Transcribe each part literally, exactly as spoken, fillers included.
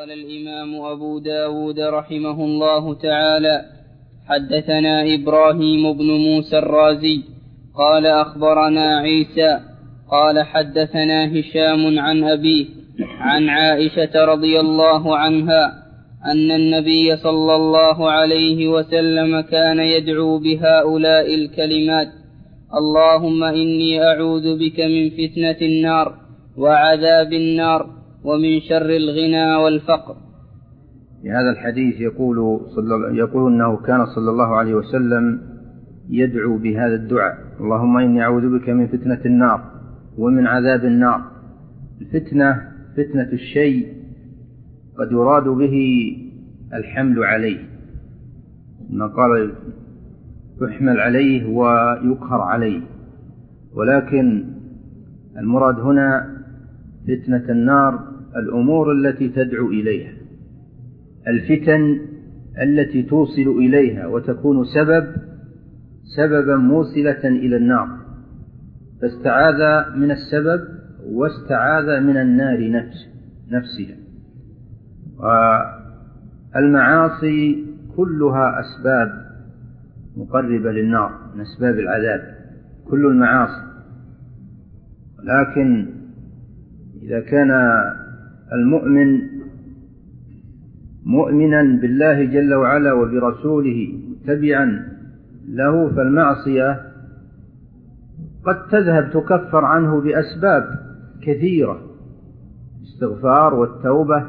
قال الإمام أبو داود رحمه الله تعالى: حدثنا إبراهيم بن موسى الرازي قال أخبرنا عيسى قال حدثنا هشام عن أبيه عن عائشة رضي الله عنها أن النبي صلى الله عليه وسلم كان يدعو بهؤلاء الكلمات: اللهم إني أعوذ بك من فتنة النار وعذاب النار ومن شر الغنى والفقر. في هذا الحديث يقول, صلى يقول أنه كان صلى الله عليه وسلم يدعو بهذا الدعاء: اللهم إني أعوذ بك من فتنة النار ومن عذاب النار. الفتنة فتنة الشيء قد يراد به الحمل عليه، ما قال يحمل عليه ويقهر عليه، ولكن المراد هنا فتنة النار الأمور التي تدعو إليها، الفتن التي توصل إليها وتكون سبب سببا موصلة إلى النار، فاستعاذ من السبب واستعاذ من النار نفس نفسها. والمعاصي كلها أسباب مقربة للنار من أسباب العذاب، كل المعاصي، لكن إذا كان المؤمن مؤمنا بالله جل وعلا وبرسوله متبعا له، فالمعصية قد تذهب تكفر عنه بأسباب كثيرة: الاستغفار والتوبة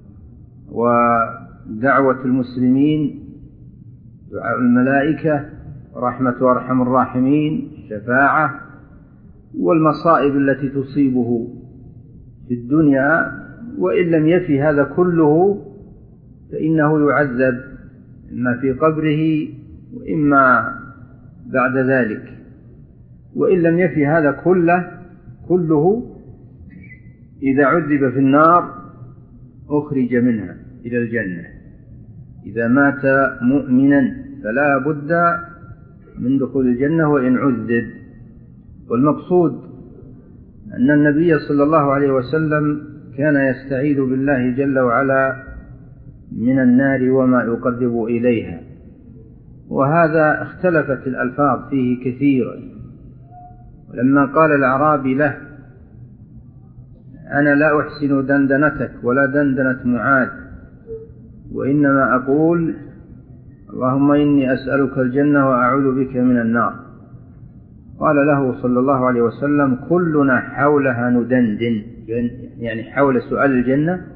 ودعوة المسلمين، دعاء الملائكة، رحمة أرحم الراحمين، الشفاعة، والمصائب التي تصيبه في الدنيا. وإن لم يفي هذا كله فإنه يعذب إما في قبره وإما بعد ذلك. وإن لم يفي هذا كله كله إذا عذب في النار أخرج منها إلى الجنة. إذا مات مؤمنا فلا بد من دخول الجنة وإن عذب. والمقصود أن النبي صلى الله عليه وسلم كان يستعيذ بالله جل وعلا من النار وما يقرب إليها، وهذا اختلفت الألفاظ فيه كثيرا. ولما قال الأعرابي له: أنا لا أحسن دندنتك ولا دندنة معاذ، وإنما أقول اللهم إني أسألك الجنة وأعوذ بك من النار، قال له صلى الله عليه وسلم: كلنا حولها ندندن، يعني حول سؤال الجنة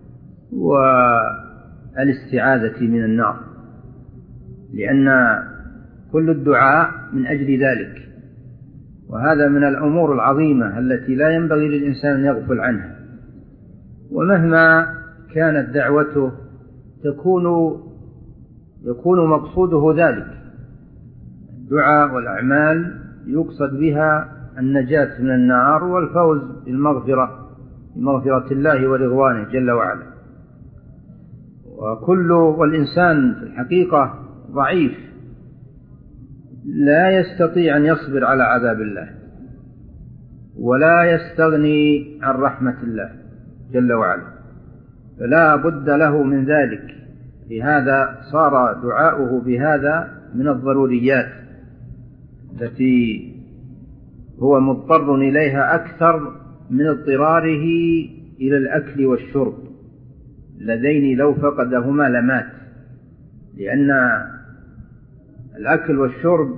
والاستعاذة من النار، لأن كل الدعاء من أجل ذلك. وهذا من الأمور العظيمة التي لا ينبغي للإنسان أن يغفل عنها، ومهما كانت دعوته تكون يكون مقصوده ذلك. الدعاء والأعمال يقصد بها النجاة من النار والفوز بالمغفرة بمغفرة الله ورضوانه جل وعلا. وكل والإنسان في الحقيقة ضعيف لا يستطيع أن يصبر على عذاب الله ولا يستغني عن رحمة الله جل وعلا، فلا بد له من ذلك. لهذا صار دعاؤه بهذا من الضروريات التي هو مضطر إليها أكثر من اضطراره إلى الأكل والشرب، اللذين لو فقدهما لمات، لأن الأكل والشرب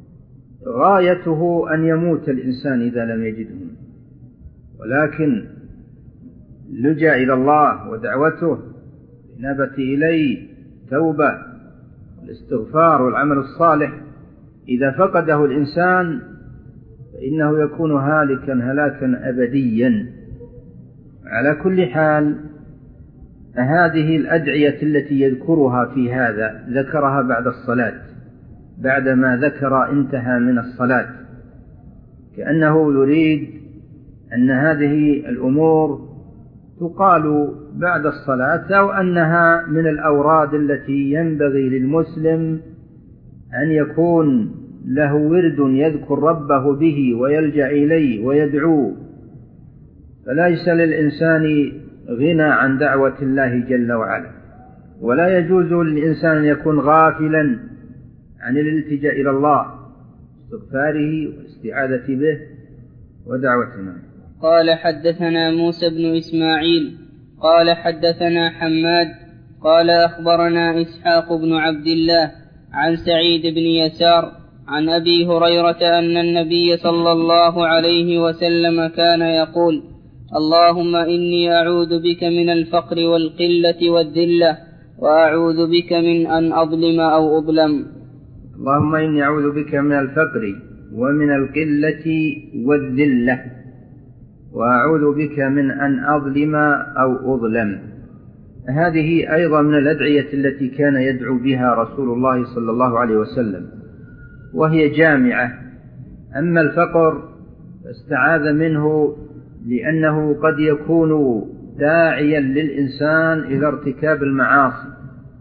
غايته أن يموت الإنسان إذا لم يجدهم، ولكن لجأ إلى الله ودعوته الإنابة إليه، توبة والاستغفار والعمل الصالح، إذا فقده الإنسان فإنه يكون هالكا هلاكا أبديا. على كل حال، هذه الأدعية التي يذكرها في هذا ذكرها بعد الصلاة، بعدما ذكر انتهى من الصلاة، كأنه يريد أن هذه الأمور تقال بعد الصلاة، أو أنها من الأوراد التي ينبغي للمسلم أن يكون له ورد يذكر ربه به ويلجأ إليه ويدعوه. فليس للإنسان غنى عن دعوة الله جل وعلا، ولا يجوز للإنسان أن يكون غافلا عن الالتجاء إلى الله، استغفاره والاستعاذة به ودعوتنا. قال حدثنا موسى بن إسماعيل قال حدثنا حماد قال أخبرنا إسحاق بن عبد الله عن سعيد بن يسار عن أبي هريرة أن النبي صلى الله عليه وسلم كان يقول: اللهم إني أعوذ بك من الفقر والقلة والذلة وأعوذ بك من أن أظلم أو أظلم. اللهم إني أعوذ بك من الفقر ومن القلة والذلة وأعوذ بك من أن أظلم أو أظلم. هذه أيضا من الأدعية التي كان يدعو بها رسول الله صلى الله عليه وسلم، وهي جامعة. أما الفقر فاستعاذ منه لأنه قد يكون داعيا للإنسان إلى ارتكاب المعاصي،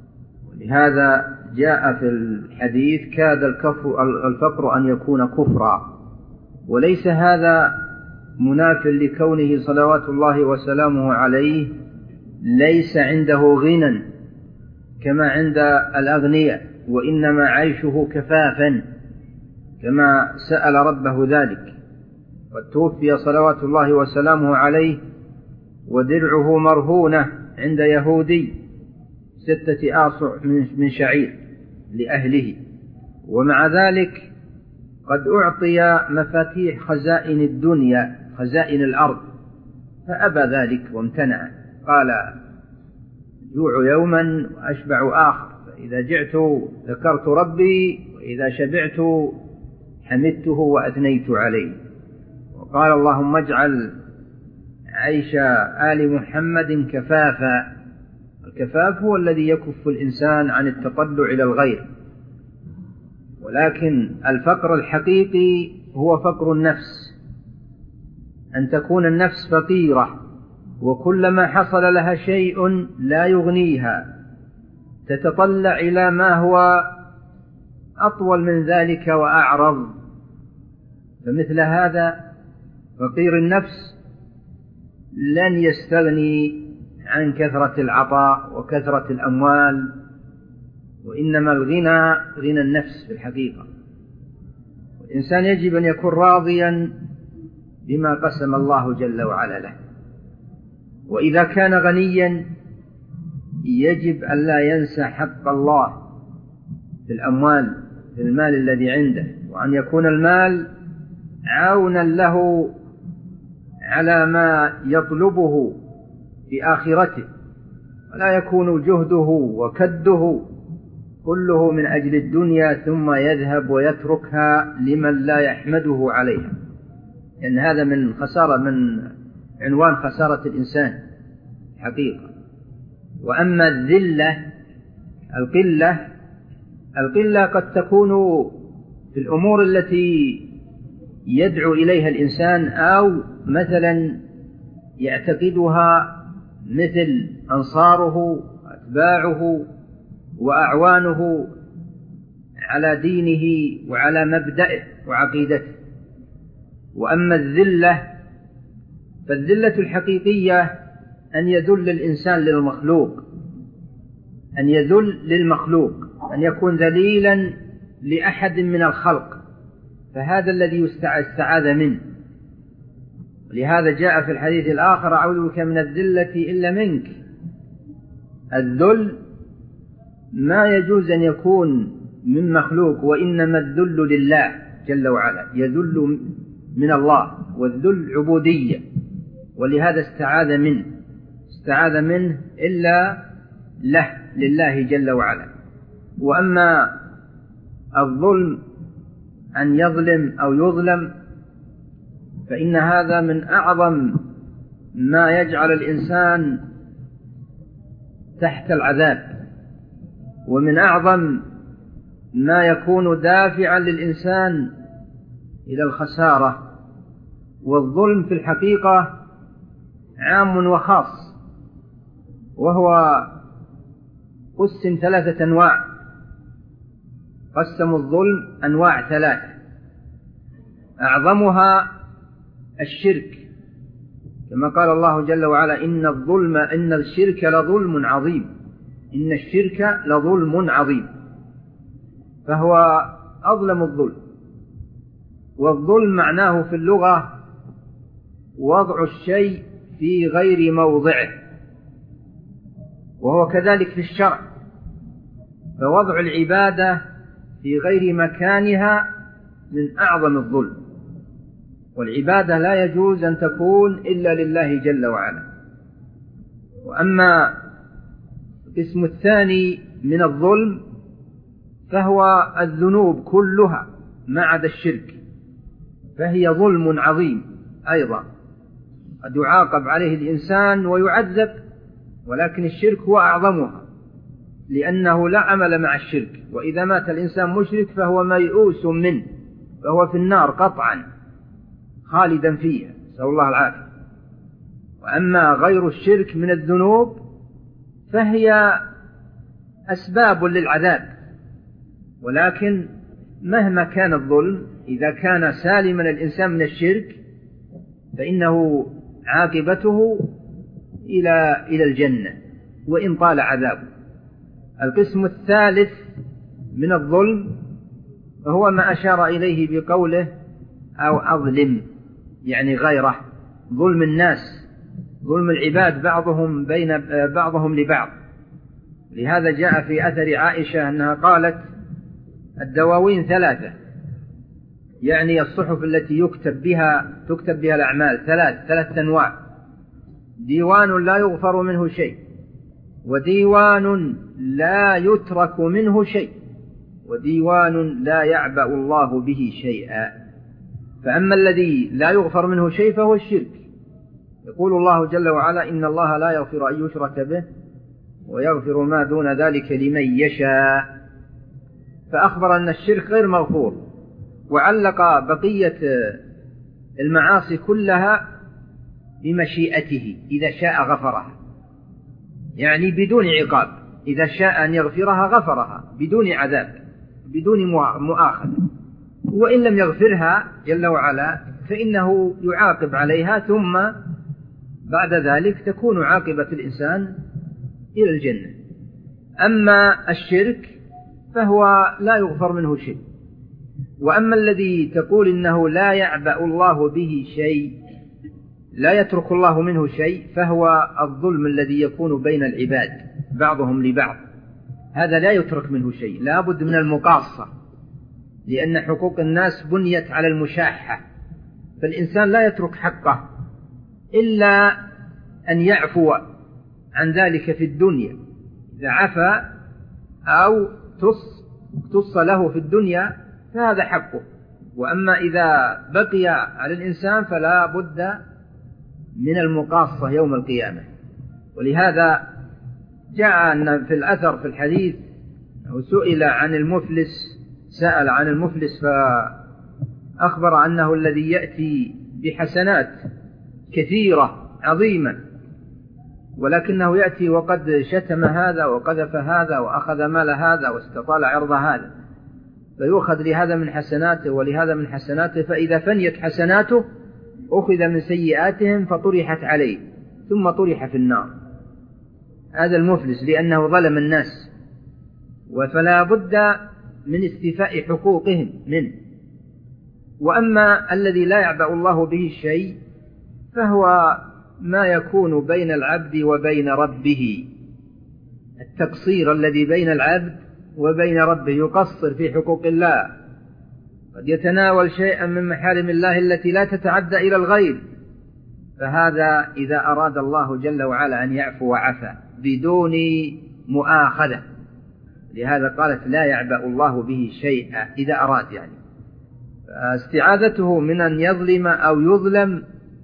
ولهذا جاء في الحديث: كاد الفقر أن يكون كفرا. وليس هذا مناف لكونه صلوات الله وسلامه عليه ليس عنده غنى كما عند الأغنياء، وإنما عيشه كفافا كما سأل ربه ذلك. قد توفي صلوات الله وسلامه عليه ودرعه مرهونة عند يهودي ستة آصع من شعير لأهله، ومع ذلك قد أعطي مفاتيح خزائن الدنيا، خزائن الأرض، فأبى ذلك وامتنع. قال: جوع يوما وأشبع آخر، فإذا جعت ذكرت ربي، وإذا شبعت حمدته وأثنيت عليه. وقال: اللهم اجعل عيش آل محمد كفافا. الكفاف هو الذي يكف الإنسان عن التطلع إلى الغير، ولكن الفقر الحقيقي هو فقر النفس، أن تكون النفس فقيرة، وكلما حصل لها شيء لا يغنيها تتطلع إلى ما هو أطول من ذلك وأعرض. فمثل هذا فقير النفس لن يستغني عن كثرة العطاء وكثرة الأموال، وإنما الغنى غنى النفس في الحقيقة. والإنسان يجب أن يكون راضيا بما قسم الله جل وعلا له، وإذا كان غنيا يجب أن لا ينسى حق الله في الأموال، في المال الذي عنده، وأن يكون المال عونا له على ما يطلبه في آخرته، ولا يكون جهده وكده كله من أجل الدنيا ثم يذهب ويتركها لمن لا يحمده عليها، لأن هذا من خسارة، من عنوان خسارة الإنسان حقيقة. وأما الذلة القلة القلة قد تكون في الأمور التي يدعو إليها الإنسان، أو مثلا يعتقدها مثل أنصاره أتباعه وأعوانه على دينه وعلى مبدأه وعقيدته. وأما الذلة فالذلة الحقيقية أن يذل الإنسان للمخلوق، أن يذل للمخلوق، أن يكون ذليلا لأحد من الخلق، فهذا الذي يستعاذ منه. لهذا جاء في الحديث الآخر: أعوذ بك من الذلة إلا منك. الذل ما يجوز أن يكون من مخلوق، وإنما الذل لله جل وعلا، يذل من الله، والذل عبودية، ولهذا استعاذ منه استعاذ منه إلا له لله جل وعلا. وأما الظلم أن يظلم أو يظلم فإن هذا من أعظم ما يجعل الإنسان تحت العذاب، ومن أعظم ما يكون دافعا للإنسان إلى الخسارة. والظلم في الحقيقة عام وخاص، وهو قسم ثلاثة أنواع، قسموا الظلم أنواع ثلاثة، أعظمها الشرك كما قال الله جل وعلا إن الظلم إن الشرك لظلم عظيم، إن الشرك لظلم عظيم، فهو أظلم الظلم. والظلم معناه في اللغة وضع الشيء في غير موضعه، وهو كذلك في الشرع، فوضع العبادة في غير مكانها من أعظم الظلم، والعبادة لا يجوز أن تكون إلا لله جل وعلا. وأما القسم الثاني من الظلم فهو الذنوب كلها ما عدا الشرك، فهي ظلم عظيم أيضا قد يعاقب عليه الإنسان ويعذب، ولكن الشرك هو أعظمها لأنه لا عمل مع الشرك، وإذا مات الإنسان مشرك فهو ميؤوس منه، فهو في النار قطعا خالدا فيها، نسأل الله العافية. وأما غير الشرك من الذنوب فهي أسباب للعذاب، ولكن مهما كان الظلم إذا كان سالما الإنسان من الشرك فإنه عاقبته إلى إلى الجنة وإن طال عذابه. القسم الثالث من الظلم وهو ما أشار إليه بقوله أو أظلم، يعني غيره، ظلم الناس، ظلم العباد بعضهم بين بعضهم لبعض. لهذا جاء في أثر عائشة أنها قالت الدواوين ثلاثة، يعني الصحف التي يكتب بها تكتب بها الأعمال ثلاث ثلاث أنواع: ديوان لا يغفر منه شيء، وديوان لا يترك منه شيء، وديوان لا يعبأ الله به شيئا. فأما الذي لا يغفر منه شيء فهو الشرك، يقول الله جل وعلا إن الله لا يغفر أن يشرك به ويغفر ما دون ذلك لمن يشاء، فأخبر أن الشرك غير مغفور، وعلق بقية المعاصي كلها بمشيئته، إذا شاء غفرها، يعني بدون عقاب، إذا شاء أن يغفرها غفرها بدون عذاب بدون مؤاخذة، وإن لم يغفرها جل وعلا فإنه يعاقب عليها، ثم بعد ذلك تكون عاقبة الإنسان إلى الجنة. أما الشرك فهو لا يغفر منه شيء. وأما الذي تقول إنه لا يعبأ الله به شيء، لا يترك الله منه شيء، فهو الظلم الذي يكون بين العباد بعضهم لبعض، هذا لا يترك منه شيء، لا بد من المقاصة، لأن حقوق الناس بنيت على المشاحة، فالإنسان لا يترك حقه إلا أن يعفو عن ذلك في الدنيا، إذا عفى أو تص له في الدنيا فهذا حقه. وأما إذا بقي على الإنسان فلا بد من المقاصة يوم القيامة. ولهذا جاء أن في الأثر في الحديث سئل عن المفلس، سأل عن المفلس فأخبر أنه الذي يأتي بحسنات كثيرة عظيمة، ولكنه يأتي وقد شتم هذا وقذف هذا وأخذ مال هذا واستطال عرض هذا، فيؤخذ لهذا من حسناته ولهذا من حسناته، فإذا فنيت حسناته أخذ من سيئاتهم فطرحت عليه ثم طرح في النار. هذا المفلس لأنه ظلم الناس، فلا بد من استيفاء حقوقهم منه. وأما الذي لا يعبأ الله به شيء فهو ما يكون بين العبد وبين ربه، التقصير الذي بين العبد وبين ربه، يقصر في حقوق الله، قد يتناول شيئا من محارم الله التي لا تتعدى إلى الغير، فهذا إذا أراد الله جل وعلا أن يعفو وعفى بدون مؤاخذة. لهذا قالت لا يعبأ الله به شيئا إذا أراد، يعني استعاذته من أن يظلم أو يظلم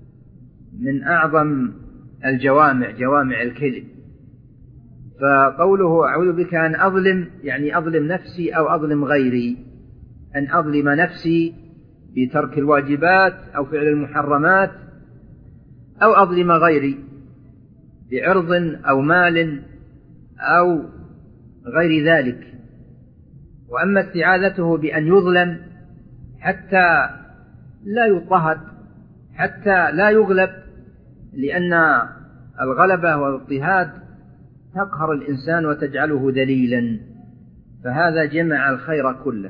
من أعظم الجوامع، جوامع الكذب. فقوله أعوذ بك أن أظلم، يعني أظلم نفسي أو أظلم غيري، أن أظلم نفسي بترك الواجبات أو فعل المحرمات، أو أظلم غيري بعرض أو مال أو غير ذلك. وأما استعاذته بأن يظلم حتى لا يضطهد، حتى لا يغلب، لأن الغلبة والاضطهاد تقهر الإنسان وتجعله ذليلا، فهذا جمع الخير كله.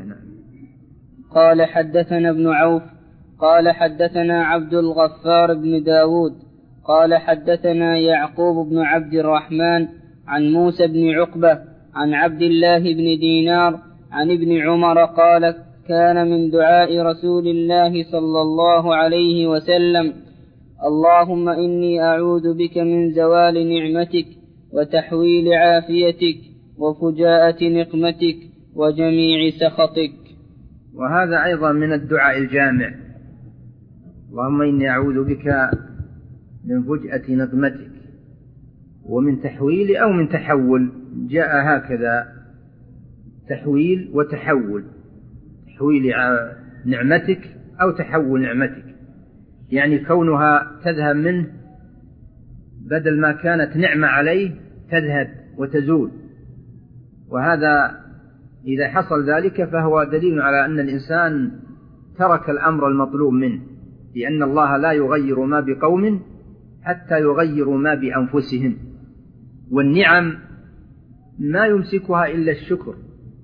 قال حدثنا ابن عوف قال حدثنا عبد الغفار بن داود قال حدثنا يعقوب بن عبد الرحمن عن موسى بن عقبة عن عبد الله بن دينار عن ابن عمر قال كان من دعاء رسول الله صلى الله عليه وسلم اللهم إني أعوذ بك من زوال نعمتك وتحويل عافيتك وفجاءة نقمتك وجميع سخطك. وهذا أيضا من الدعاء الجامع، اللهم إني أعوذ بك من فجأة نقمتك ومن تحويل أو من تحول، جاء هكذا تحويل وتحول، تحويل نعمتك أو تحول نعمتك، يعني كونها تذهب منه بدل ما كانت نعمة عليه تذهب وتزول. وهذا إذا حصل ذلك فهو دليل على أن الإنسان ترك الأمر المطلوب منه، لأن الله لا يغير ما بقوم حتى يغيروا ما بأنفسهم. والنعم ما يمسكها إلا الشكر،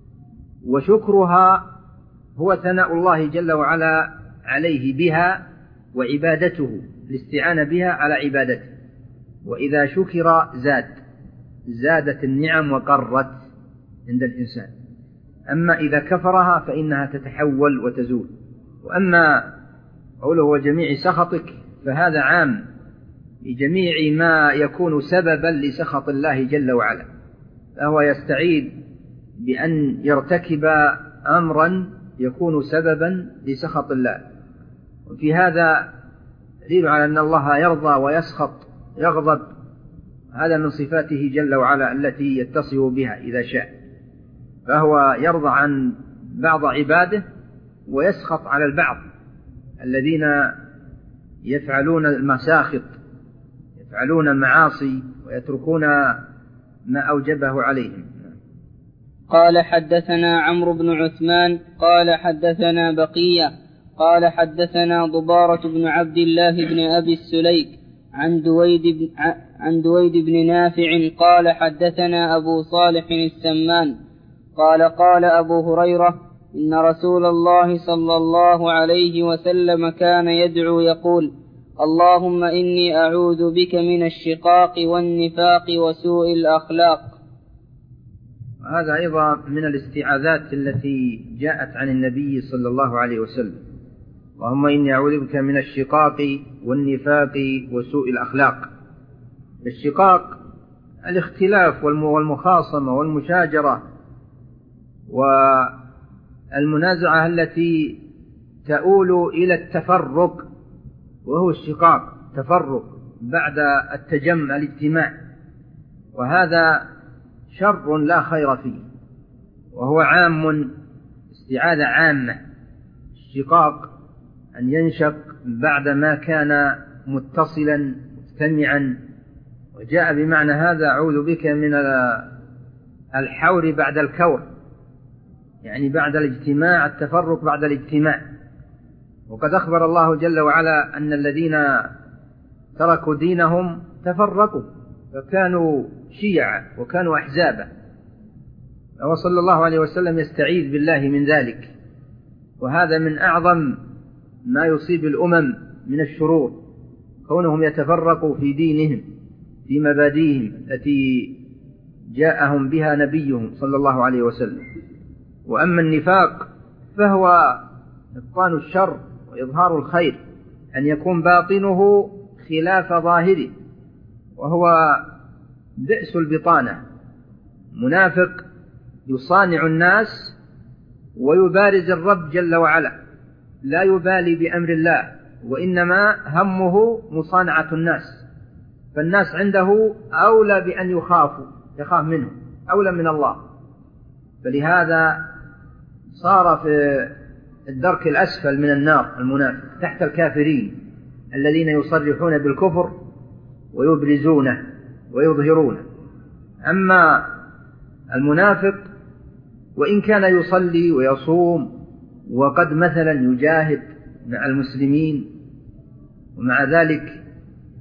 وشكرها هو ثناء الله جل وعلا عليه بها وعبادته، الاستعانة بها على عبادته. وإذا شكر زاد زادت النعم وقرت عند الإنسان. أما إذا كفرها فإنها تتحول وتزول. وأما قوله وجميع سخطك فهذا عام لجميع ما يكون سببا لسخط الله جل وعلا، فهو يستعيذ بأن يرتكب أمرا يكون سببا لسخط الله. وفي هذا دليل على أن الله يرضى ويسخط يغضب، هذا من صفاته جل وعلا التي يتصف بها إذا شاء، فهو يرضى عن بعض عباده ويسخط على البعض الذين يفعلون المساخط، يفعلون المعاصي ويتركون ما أوجبه عليهم. قال حدثنا عمرو بن عثمان قال حدثنا بقية قال حدثنا ضبارة بن عبد الله بن أبي السليك عن دويد بن, عن دويد بن نافع قال حدثنا أبو صالح السمان قال قال أبو هريرة إن رسول الله صلى الله عليه وسلم كان يدعو يقول اللهم إني أعوذ بك من الشقاق والنفاق وسوء الأخلاق. هذا أيضا من الاستعاذات التي جاءت عن النبي صلى الله عليه وسلم، اللهم إني أعوذ بك من الشقاق والنفاق وسوء الأخلاق. الشقاق الاختلاف والمخاصمة والمشاجرة والمنازعة التي تؤول إلى التفرق، وهو الشقاق تفرق بعد التجمع الاجتماع، وهذا شر لا خير فيه، وهو عام استعاذة عامة. الشقاق أن ينشق بعد ما كان متصلا مجتمعا، وجاء بمعنى هذا أعوذ بك من الحور بعد الكور، يعني بعد الاجتماع التفرق بعد الاجتماع. وقد أخبر الله جل وعلا أن الذين تركوا دينهم تفرقوا فكانوا شيعا وكانوا أحزابا، وصلى الله عليه وسلم يستعيذ بالله من ذلك. وهذا من أعظم ما يصيب الأمم من الشرور، كونهم يتفرقوا في دينهم في مبادئهم التي جاءهم بها نبيهم صلى الله عليه وسلم. وأما النفاق فهو إبطان الشر وإظهار الخير، أن يكون باطنه خلاف ظاهره، وهو بئس البطانة. منافق يصانع الناس ويبارز الرب جل وعلا، لا يبالي بأمر الله، وإنما همه مصانعة الناس، فالناس عنده أولى بأن يخافوا يخاف منهم أولى من الله. فلهذا صار في الدرك الأسفل من النار المنافق، تحت الكافرين الذين يصرحون بالكفر ويبرزونه ويظهرونه. أما المنافق وإن كان يصلي ويصوم وقد مثلا يجاهد مع المسلمين، ومع ذلك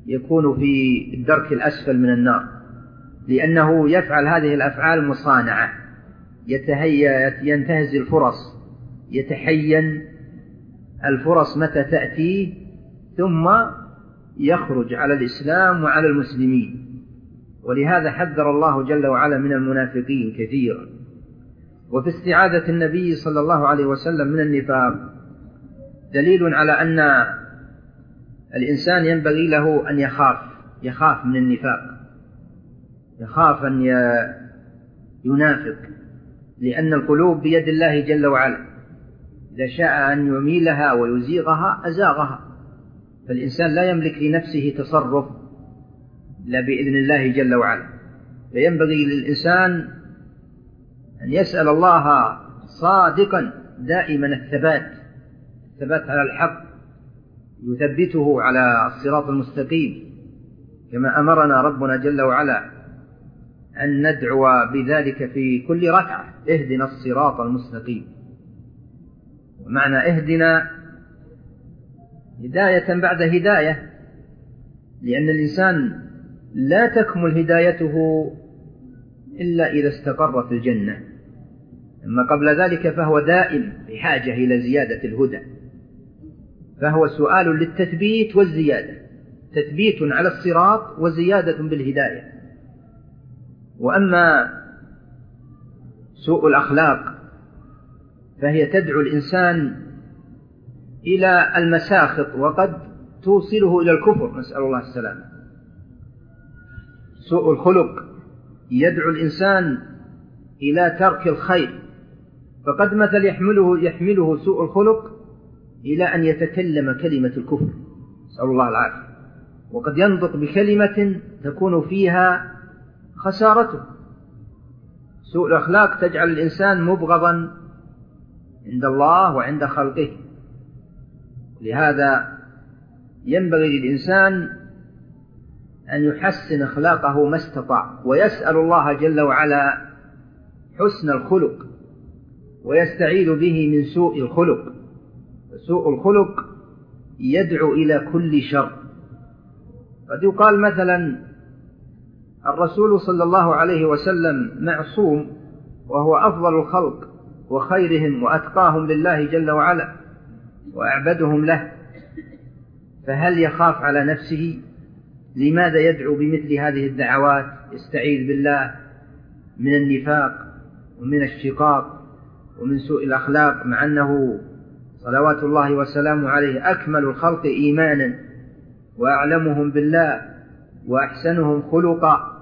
يكون في الدرك الأسفل من النار، لأنه يفعل هذه الأفعال مصانعة، يتهيأ ينتهز الفرص، يتحين الفرص متى تأتيه، ثم يخرج على الإسلام وعلى المسلمين. ولهذا حذر الله جل وعلا من المنافقين كثيرا. وفي استعاذة النبي صلى الله عليه وسلم من النفاق دليل على أن الإنسان ينبغي له أن يخاف يخاف من النفاق، يخاف أن ينافق، لأن القلوب بيد الله جل وعلا، إذا شاء أن يميلها ويزيغها أزاغها، فالإنسان لا يملك لنفسه تصرف إلا بإذن الله جل وعلا. فينبغي للإنسان أن يسأل الله صادقا دائما الثبات الثبات على الحق، يثبته على الصراط المستقيم، كما أمرنا ربنا جل وعلا أن ندعو بذلك في كل ركعة: اهدنا الصراط المستقيم. ومعنى اهدنا هداية بعد هداية، لأن الإنسان لا تكمل هدايته إلا إذا استقر في الجنة، أما قبل ذلك فهو دائم بحاجة إلى زيادة الهدى، فهو سؤال للتثبيت والزيادة، تثبيت على الصراط وزيادة بالهداية. وأما سوء الأخلاق فهي تدعو الإنسان إلى المساخط، وقد توصله إلى الكفر، نسأل الله السلامة. سوء الخلق يدعو الإنسان إلى ترك الخير، فقد مثل يحمله, يحمله سوء الخلق إلى أن يتكلم كلمة الكفر، نسأل الله العافية، وقد ينطق بكلمة تكون فيها خسارته. سوء الأخلاق تجعل الإنسان مبغضا عند الله وعند خلقه. لهذا ينبغي للإنسان أن يحسن أخلاقه ما استطاع، ويسأل الله جل وعلا حسن الخلق، ويستعيذ به من سوء الخلق. سوء الخلق يدعو إلى كل شر. قد يقال مثلا الرسول صلى الله عليه وسلم معصوم، وهو أفضل الخلق وخيرهم وأتقاهم لله جل وعلا وأعبدهم له، فهل يخاف على نفسه؟ لماذا يدعو بمثل هذه الدعوات؟ يستعيذ بالله من النفاق ومن الشقاق ومن سوء الأخلاق، مع أنه صلوات الله وسلامه عليه أكمل الخلق إيمانا وأعلمهم بالله وأحسنهم خلقا،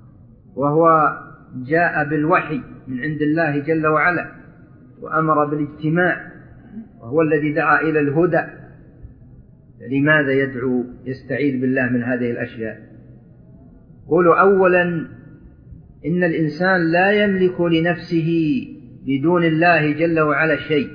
وهو جاء بالوحي من عند الله جل وعلا وأمر بالاجتماع، وهو الذي دعا إلى الهدى. لماذا يدعو يستعيذ بالله من هذه الأشياء؟ قولوا أولا إن الإنسان لا يملك لنفسه بدون الله جل وعلا شيء،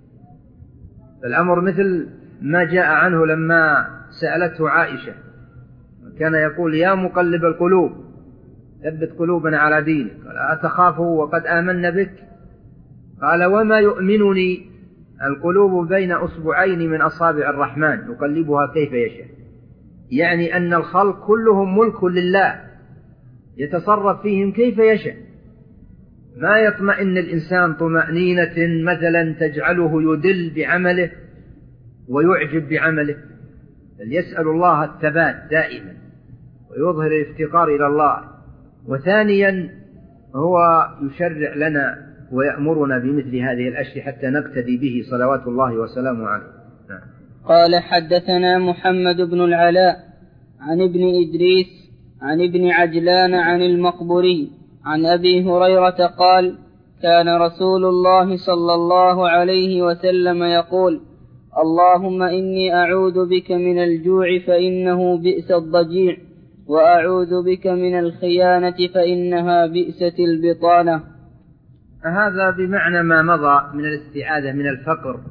فالأمر مثل ما جاء عنه لما سألته عائشة، كان يقول: يا مقلب القلوب ثبت قلوبنا على دينك، قال: أتخافه وقد آمنا بك؟ قال: وما يؤمنني؟ القلوب بين أصبعين من أصابع الرحمن يقلبها كيف يشاء. يعني أن الخلق كلهم ملك لله يتصرف فيهم كيف يشاء، ما يطمئن الإنسان طمأنينة مثلا تجعله يدل بعمله ويعجب بعمله، بل يسأل الله الثبات دائما ويظهر الافتقار إلى الله. وثانيا هو يشرع لنا ويأمرنا بمثل هذه الأشياء حتى نقتدي به صلوات الله وسلامه عليه. نعم. قال: حدثنا محمد بن العلاء عن ابن إدريس عن ابن عجلان عن المقبري عن أبي هريرة قال: كان رسول الله صلى الله عليه وسلم يقول: اللهم إني أعوذ بك من الجوع فإنه بئس الضجيع، وأعوذ بك من الخيانة فإنها بئست البطانة. هذا بمعنى ما مضى من الاستعاذة من الفقر.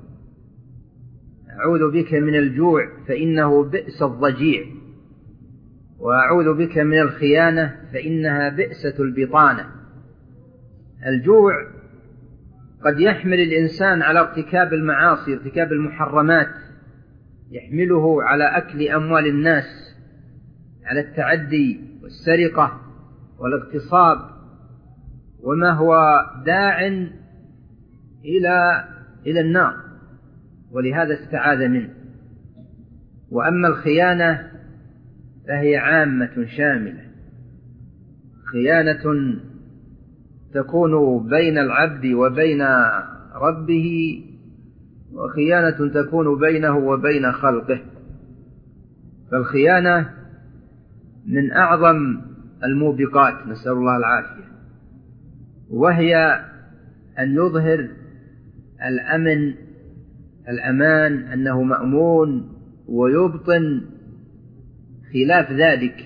أعوذ بك من الجوع فإنه بئس الضجيع، وأعوذ بك من الخيانة فإنها بئست البطانة. الجوع قد يحمل الإنسان على ارتكاب المعاصي، ارتكاب المحرمات، يحمله على أكل أموال الناس على التعدي والسرقة والاغتصاب، وما هو داع إلى إلى النار، ولهذا استعاذ منه. وأما الخيانة فهي عامة شاملة، خيانة تكون بين العبد وبين ربه، وخيانة تكون بينه وبين خلقه. فالخيانة من أعظم الموبقات، نسأل الله العافية، وهي أن يظهر الأمن الأمان أنه مأمون، ويبطن خلاف ذلك.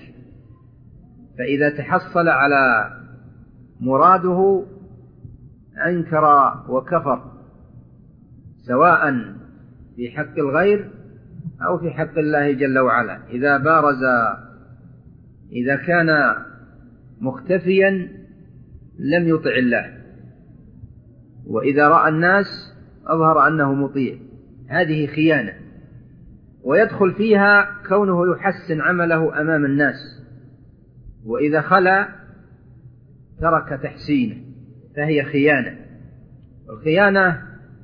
فإذا تحصل على مراده أنكر وكفر، سواء في حق الغير أو في حق الله جل وعلا. إذا بارز إذا كان مختفيا لم يطع الله، وإذا رأى الناس أظهر أنه مطيع. هذه خيانة، ويدخل فيها كونه يحسن عمله أمام الناس، وإذا خلا ترك تحسينه، فهي خيانة. والخيانة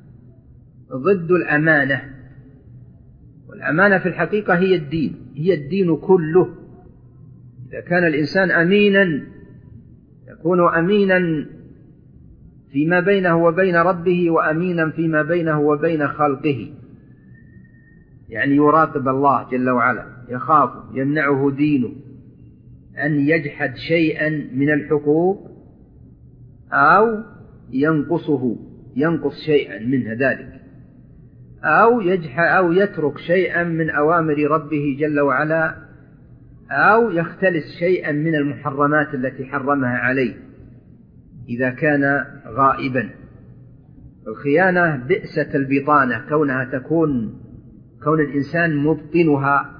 ضد الأمانة، والأمانة في الحقيقة هي الدين، هي الدين كله. إذا كان الإنسان أمينا يكون أمينا فيما بينه وبين ربه، وأمينا فيما بينه وبين خلقه، يعني يراقب الله جل وعلا، يخاف، يمنعه دينه أن يجحد شيئا من الحقوق أو ينقصه ينقص شيئا منها ذلك، أو يجحد أو يترك شيئا من أوامر ربه جل وعلا، أو يختلس شيئا من المحرمات التي حرمها عليه إذا كان غائبا. الخيانة بئست البطانة، كونها تكون كون الإنسان مبطنها،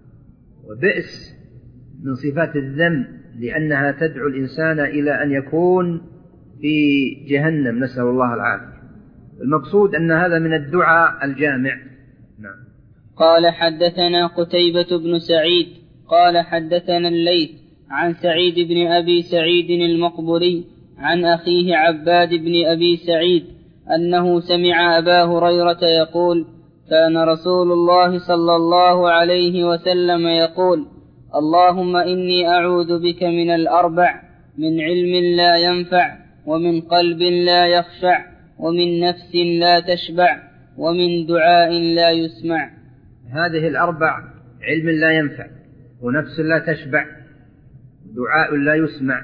وبئس من صفات الذنب، لأنها تدعو الإنسان إلى أن يكون في جهنم، نسأل الله العافية. المقصود أن هذا من الدعاء الجامع. نعم. قال حدثنا قتيبة بن سعيد قال حدثنا الليث عن سعيد بن أبي سعيد المقبري عن أخيه عباد بن أبي سعيد أنه سمع أبا هريرة يقول: كان رسول الله صلى الله عليه وسلم يقول: اللهم إني أعوذ بك من الأربع، من علم لا ينفع، ومن قلب لا يخشع، ومن نفس لا تشبع، ومن دعاء لا يسمع. هذه الأربع: علم لا ينفع، ونفس لا تشبع، دعاء لا يسمع.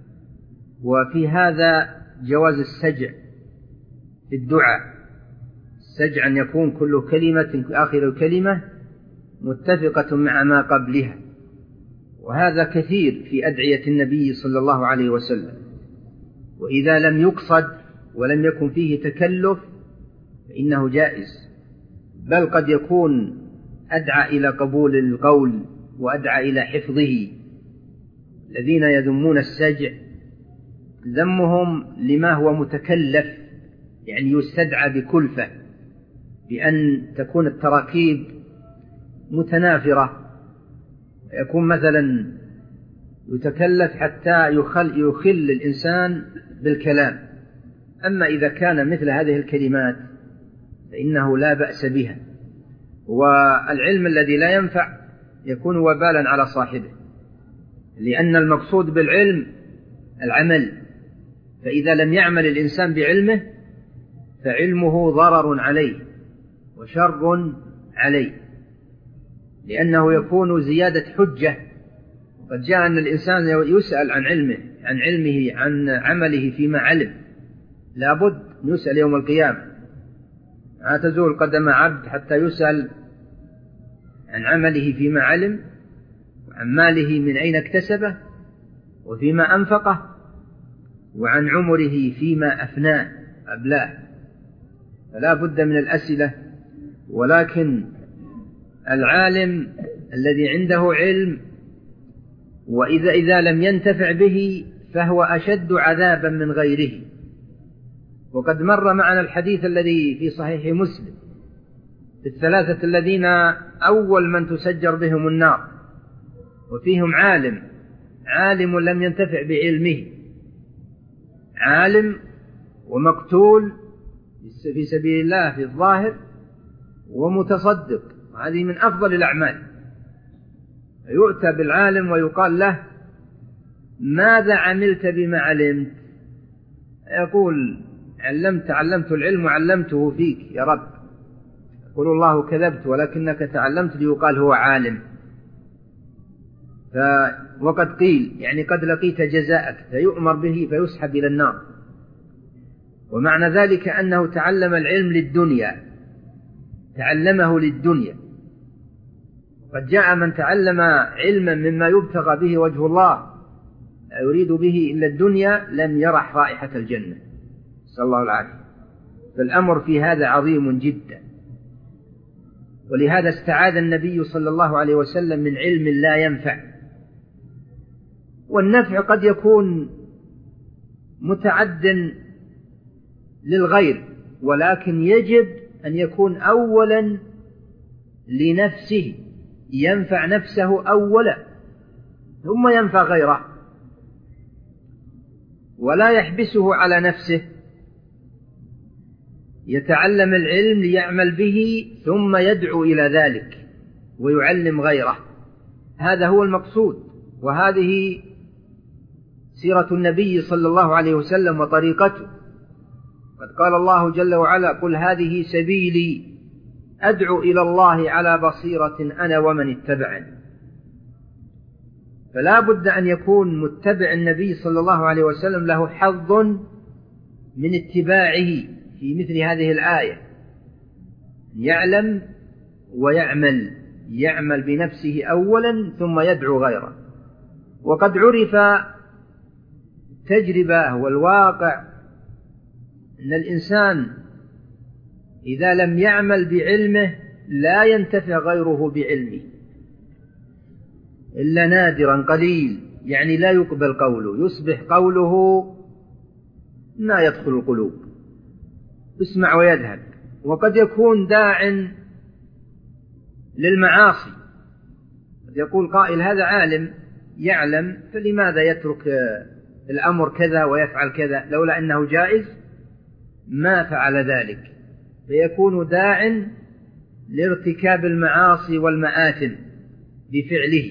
وفي هذا جواز السجع في الدعاء، السجع أن يكون كل كلمة آخر كلمة متفقة مع ما قبلها، وهذا كثير في أدعية النبي صلى الله عليه وسلم. وإذا لم يقصد ولم يكن فيه تكلف فإنه جائز، بل قد يكون أدعى إلى قبول القول وأدعى إلى حفظه. الذين يذمون السجع ذمهم لما هو متكلف، يعني يستدعى بكلفة، بأن تكون التراكيب متنافرة، يكون مثلا يتكلف حتى يخل, يخل الإنسان بالكلام. أما إذا كان مثل هذه الكلمات فإنه لا بأس بها. والعلم الذي لا ينفع يكون وبالا على صاحبه، لأن المقصود بالعلم العمل، فإذا لم يعمل الإنسان بعلمه فعلمه ضرر عليه وشر عليه، لأنه يكون زيادة حجة. قد جاء أن الإنسان يسأل عن علمه عن علمه عن عمله فيما علم، لابد يسأل يوم القيامة. لا تزول قدم عبد حتى يسأل عن عمله فيما علم، وعن ماله من أين اكتسبه، وفيما أنفقه، وعن عمره فيما أفناه أبلاه. فلا بد من الأسئلة. ولكن العالم الذي عنده علم وإذا إذا لم ينتفع به فهو أشد عذابا من غيره. وقد مر معنا الحديث الذي في صحيح مسلم في الثلاثة الذين أول من تسجر بهم النار: وفيهم عالم عالم لم ينتفع بعلمه، عالم ومقتول في سبيل الله في الظاهر ومتصدق، هذه من أفضل الأعمال. يؤتى بالعالم ويقال له ماذا عملت بما علمت؟ يقول علمت علمت العلم وعلمته فيك يا رب. يقول الله كذبت ولكنك تعلمت، ليقال هو عالم. ف وقد قيل يعني قد لقيت جزاءك، فيؤمر به فيسحب إلى النار. ومعنى ذلك أنه تعلم العلم للدنيا، تعلمه للدنيا. قد جاء من تعلم علما مما يبتغى به وجه الله لا يريد به إلا الدنيا لم يرح رائحة الجنة، نسأل الله العافية. فالأمر في هذا عظيم جدا، ولهذا استعاذ النبي صلى الله عليه وسلم من علم لا ينفع. والنفع قد يكون متعد للغير، ولكن يجب أن يكون أولا لنفسه، ينفع نفسه أولا ثم ينفع غيره، ولا يحبسه على نفسه. يتعلم العلم ليعمل به ثم يدعو إلى ذلك ويعلم غيره، هذا هو المقصود. وهذه سيرة النبي صلى الله عليه وسلم وطريقته. قد قال الله جل وعلا قل هذه سبيلي أدعو إلى الله على بصيرة أنا ومن اتبعني. فلا بد أن يكون متبع النبي صلى الله عليه وسلم له حظ من اتباعه في مثل هذه الآية، يعلم ويعمل، يعمل بنفسه أولا ثم يدعو غيره. وقد عرف التجربة والواقع أن الإنسان إذا لم يعمل بعلمه لا ينتفع غيره بعلمه إلا نادرا قليل، يعني لا يقبل قوله، يصبح قوله ما يدخل القلوب، يسمع ويذهب. وقد يكون داع للمعاصي، قد يقول قائل هذا عالم يعلم فلماذا يترك الأمر كذا ويفعل كذا، لولا أنه جائز ما فعل ذلك، فيكون داع لارتكاب المعاصي والمآثم بفعله.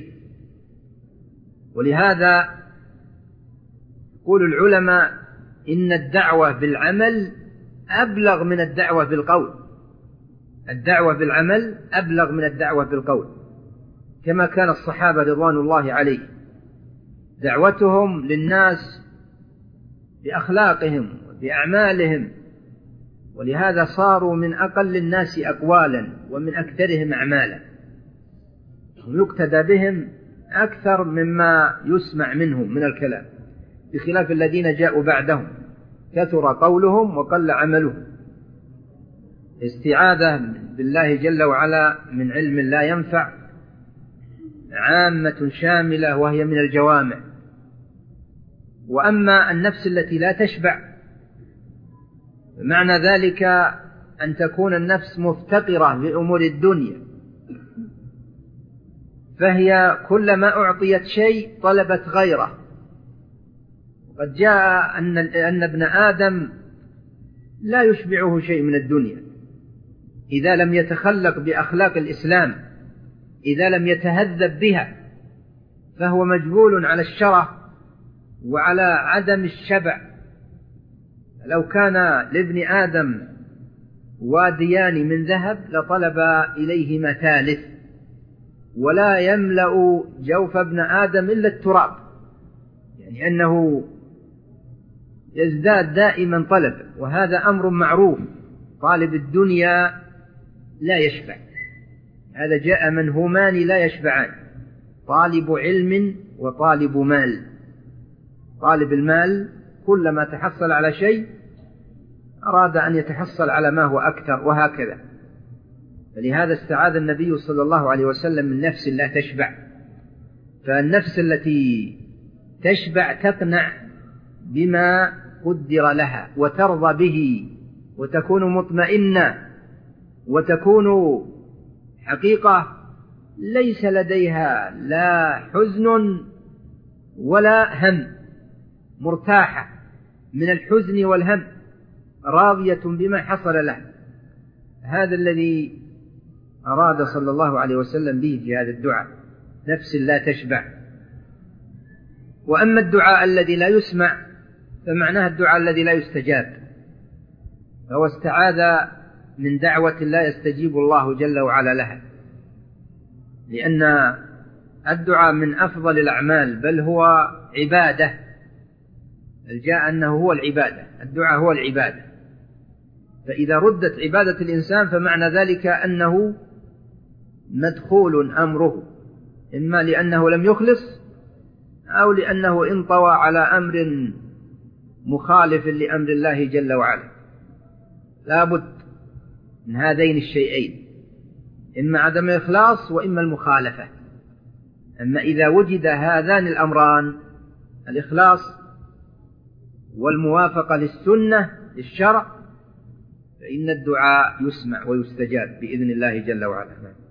ولهذا يقول العلماء إن الدعوة بالعمل أبلغ من الدعوة بالقول، الدعوة بالعمل أبلغ من الدعوة بالقول، كما كان الصحابة رضوان الله عليه دعوتهم للناس بأخلاقهم وبأعمالهم، ولهذا صاروا من أقل الناس أقوالا ومن أكثرهم أعمالا، ويقتدى بهم أكثر مما يسمع منهم من الكلام، بخلاف الذين جاءوا بعدهم كثر قولهم وقل عملهم. استعاذة بالله جل وعلا من علم لا ينفع عامة شاملة وهي من الجوامع. وأما النفس التي لا تشبع معنى ذلك أن تكون النفس مفتقرة بأمور الدنيا، فهي كلما أعطيت شيء طلبت غيره. قد جاء أن أن ابن آدم لا يشبعه شيء من الدنيا إذا لم يتخلق بأخلاق الإسلام، إذا لم يتهذب بها، فهو مجبول على الشره وعلى عدم الشبع. لو كان لابن آدم واديان من ذهب لطلب إليهما ثالث، ولا يملأ جوف ابن آدم إلا التراب، يعني أنه يزداد دائما طلب، وهذا أمر معروف. طالب الدنيا لا يشبع، هذا جاء منهومان لا يشبعان، طالب علم وطالب مال. طالب المال كلما تحصل على شيء أراد أن يتحصل على ما هو أكثر، وهكذا. فلهذا استعاذ النبي صلى الله عليه وسلم من نفس لا تشبع. فالنفس التي تشبع تقنع بما قدر لها وترضى به وتكون مطمئنة وتكون حقيقة ليس لديها لا حزن ولا هم، مرتاحة من الحزن والهم، راضية بما حصل له. هذا الذي أراد صلى الله عليه وسلم به في هذا الدعاء، نفس لا تشبع. وأما الدعاء الذي لا يسمع فمعناه الدعاء الذي لا يستجاب، فهو استعاذ من دعوة لا يستجيب الله جل وعلا لها، لأن الدعاء من أفضل الأعمال، بل هو عبادة، جاء أنه هو العبادة، الدعاء هو العبادة. فإذا ردت عبادة الإنسان فمعنى ذلك أنه مدخول أمره، إما لأنه لم يخلص أو لأنه انطوى على أمر مخالف لأمر الله جل وعلا. لا بد من هذين الشيئين، إما عدم الإخلاص وإما المخالفة. أما إذا وجد هذان الأمران، الإخلاص والموافقة للسنة للشرع، فإن الدعاء يسمع ويستجاب بإذن الله جل وعلا.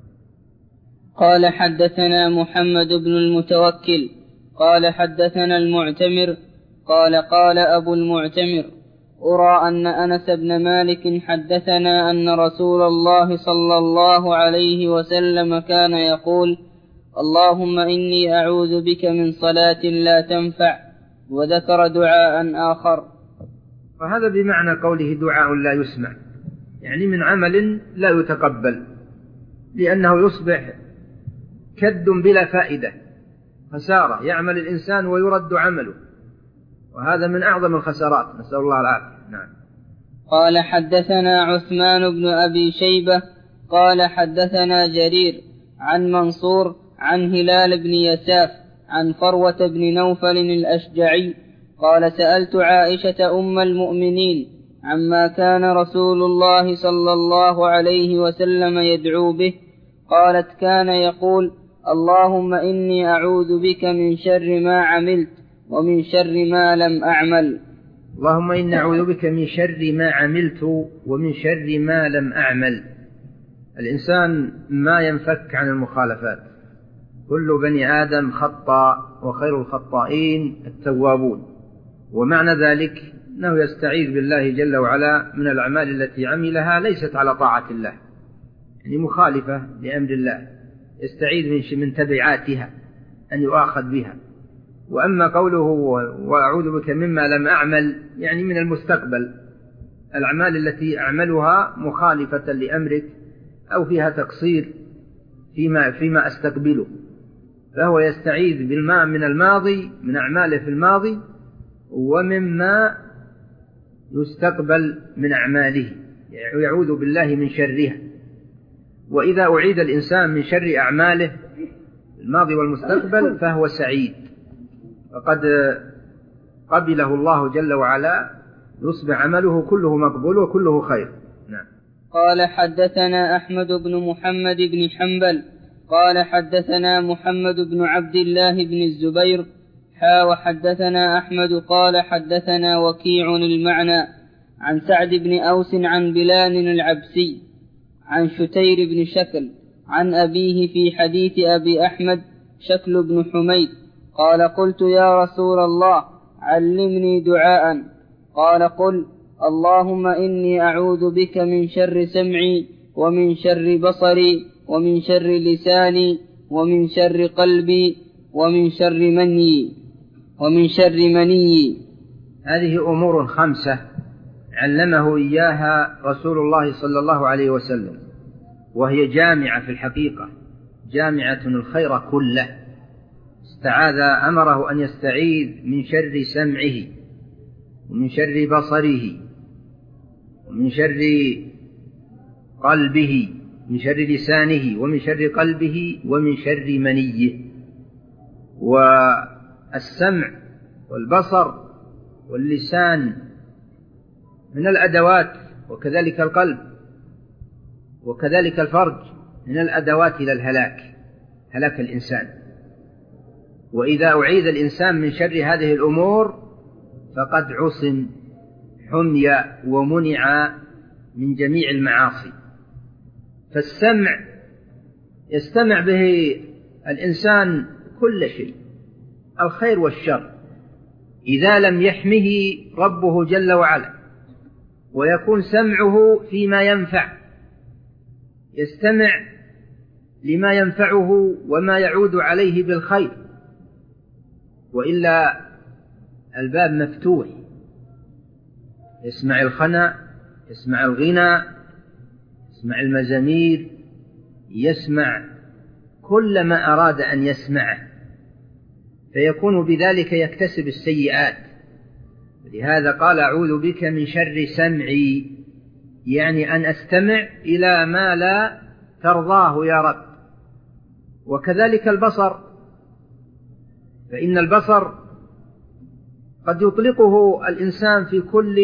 قال حدثنا محمد بن المتوكل قال حدثنا المعتمر قال قال أبو المعتمر: أرى أن أنس بن مالك حدثنا أن رسول الله صلى الله عليه وسلم كان يقول: اللهم إني أعوذ بك من صلاة لا تنفع، وذكر دعاء آخر. وهذا بمعنى قوله دعاء لا يسمع، يعني من عمل لا يتقبل، لأنه يصبح كد بلا فائدة، خسارة، يعمل الإنسان ويرد عمله، وهذا من أعظم الخسارات، نسأل الله العافية. نعم. قال حدثنا عثمان بن أبي شيبة قال حدثنا جرير عن منصور عن هلال بن يساف عن فروة بن نوفل الأشجعي قال: سألت عائشة أم المؤمنين عما كان رسول الله صلى الله عليه وسلم يدعو به، قالت: كان يقول: اللهم إني أعوذ بك من شر ما عملت ومن شر ما لم أعمل. اللهم إني أعوذ بك من شر ما عملت ومن شر ما لم أعمل. الإنسان ما ينفك عن المخالفات، كل بني آدم خطأ وخير الخطائين التوابون، ومعنى ذلك أنه يستعيذ بالله جل وعلا من الأعمال التي عملها ليست على طاعة الله، يعني مخالفة لأمر الله، يستعيذ من تبعاتها أن يؤاخذ بها. وأما قوله وأعوذ بك مما لم أعمل، يعني من المستقبل، الأعمال التي أعملها مخالفة لأمرك أو فيها تقصير فيما, فيما أستقبله، فهو يستعيذ بالماء من الماضي، من أعماله في الماضي، ومما يستقبل من أعماله، يعوذ بالله من شرها. وإذا أعيد الإنسان من شر أعماله الماضي والمستقبل فهو سعيد، فقد قبله الله جل وعلا، يصبح عمله كله مقبول وكله خير. نعم. قال حدثنا أحمد بن محمد بن حنبل قال حدثنا محمد بن عبد الله بن الزبير حا وحدثنا أحمد قال حدثنا وكيع المعنى عن سعد بن أوس عن بلال العبسي عن شتير بن شكل عن أبيه في حديث أبي أحمد شكل بن حميد قال: قلت يا رسول الله علمني دعاء، قال: قل: اللهم إني أعوذ بك من شر سمعي ومن شر بصري ومن شر لساني ومن شر قلبي ومن شر مني ومن شر مني. هذه أمور خمسة علمه إياها رسول الله صلى الله عليه وسلم، وهي جامعة في الحقيقة، جامعة الخير كله. استعاذ، أمره أن يستعيذ من شر سمعه ومن شر بصره ومن شر قلبه، من شر لسانه ومن شر قلبه ومن شر منيه. والسمع والبصر واللسان من الأدوات، وكذلك القلب وكذلك الفرج من الأدوات إلى الهلاك، هلاك الإنسان. وإذا أعيذ الإنسان من شر هذه الأمور فقد عصم، حمي ومنع من جميع المعاصي. فالسمع يستمع به الإنسان كل شيء، الخير والشر، إذا لم يحمه ربه جل وعلا، ويكون سمعه فيما ينفع، يستمع لما ينفعه وما يعود عليه بالخير، وإلا الباب مفتوح، يسمع الخنا، يسمع الغنى، يسمع المزامير، يسمع كل ما أراد أن يسمعه، فيكون بذلك يكتسب السيئات. لهذا قال أعوذ بك من شر سمعي، يعني أن أستمع إلى ما لا ترضاه يا رب. وكذلك البصر، فإن البصر قد يطلقه الإنسان في كل